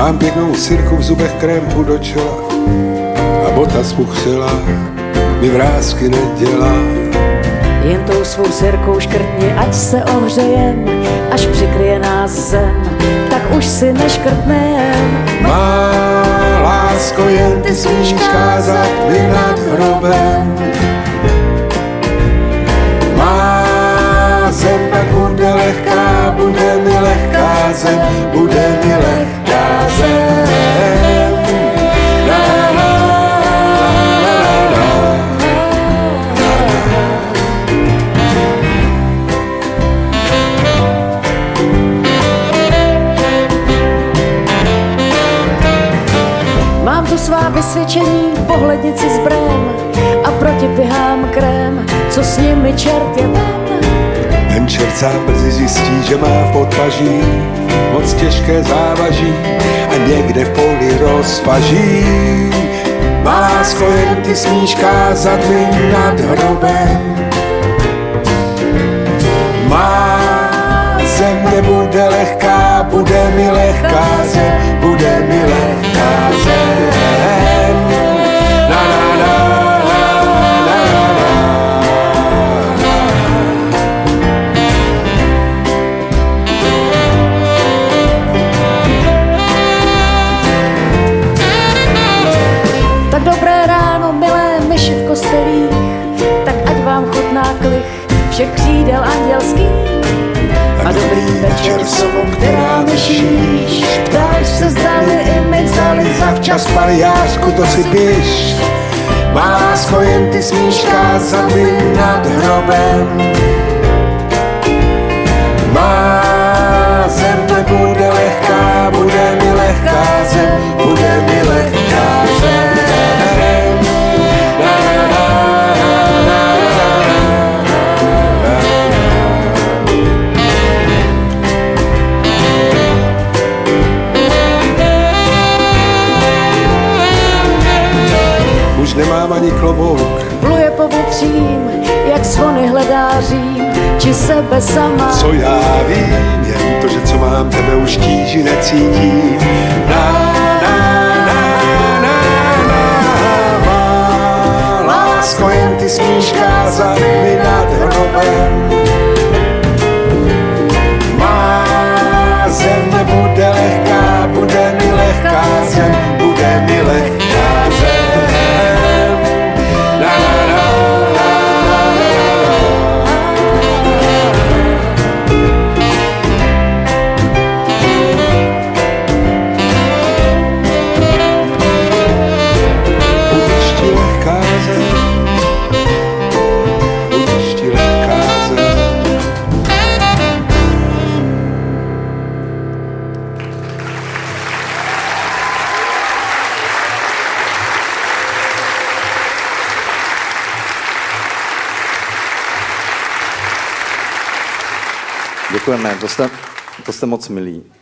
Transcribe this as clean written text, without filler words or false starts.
Mám pěknou sirku v zubech, krémku do čela a bota spuchřela mi vrásky nedělá. Jen tou svou sirkou škrtni, ať se ohřejem, až přikryje nás zem, tak už si neškrtnem. Má lásko, jen ty smíš kázat mi nad hrobem. Má zem, tak bude lehká, bude mi lehká zem, bude mi lehká zem. Mám tu svá vysvědčení, pohlednici z brém a proti pihám krém, co s nimi čert je vem. Ten čert sám brzy zjistí, že má v podpaží moc těžké závaží a někde v poli rozpaží. Má lásko, jen ty smíš kázat mi nad hrobem. Má zem nebude lehká, bude mi lehká zem, bude mi lehká zem. Tak dobré ráno, milé myši v kostelích, tak ať vám chutná klich všech křídel andělských. A dobrý večer, sovo, která myšíš, ptáš se, zdali i my vzali zavčas paliářku, to si běž. Má lásko, jen ty smíš kázat mi nad hrobem. Má zem nebude lehká, bude mi lehká zem, bude mi lehká zem. Už nemám ani klobouk, pluje po votřím, jak zvony hledá Řím, či sebe sama. co já vím, jen to, že co mám, tebe už tíži necítím. Na, má lásko, jen ty smíš kázat mi nad hrobem. Má zem nebude lehká, bude mi lehká zem, bude mi lehká zem. Děkujeme, to jste moc milí.